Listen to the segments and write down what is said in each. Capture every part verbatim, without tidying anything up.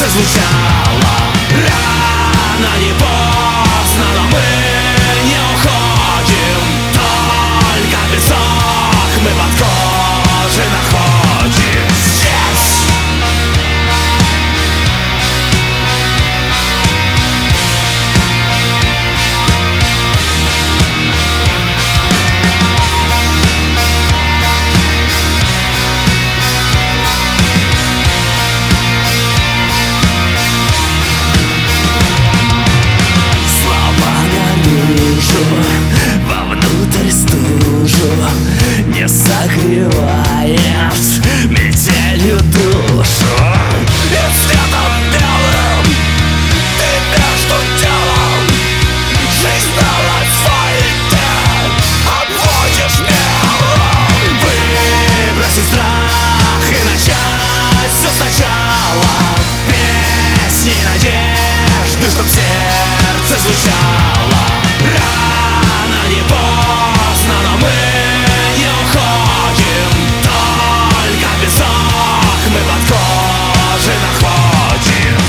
звучало. Рано, не поздно, но мы не уходим. Только песок мы под кожей находим. Здесь вовнутрь стужу не согревает метелью душу. И цветом белым ты между делом жизнь на асфальте обводишь мелом. Выбросить страх и начать все сначала. Песни надежды, чтоб сердце звучало. Рано, не поздно, но мы не уходим. Только песок мы под кожей находим.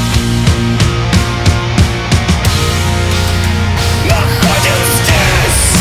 Находим здесь.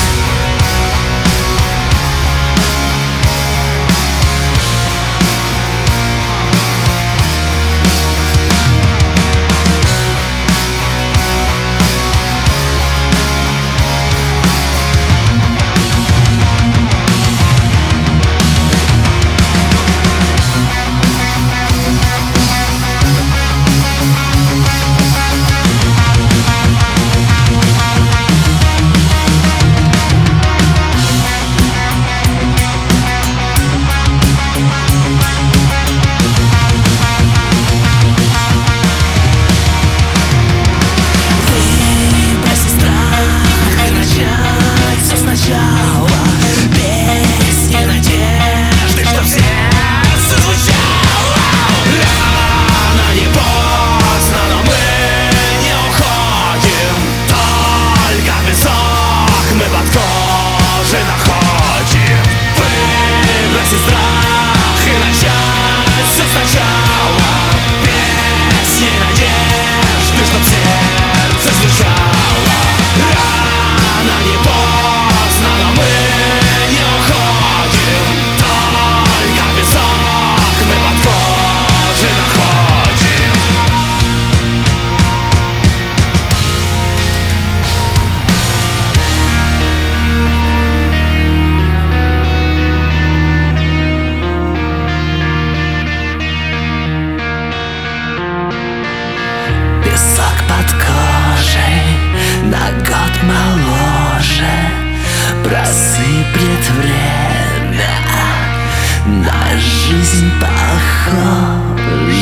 Песок под кожей, на год моложе, просыплет время на жизнь похоже.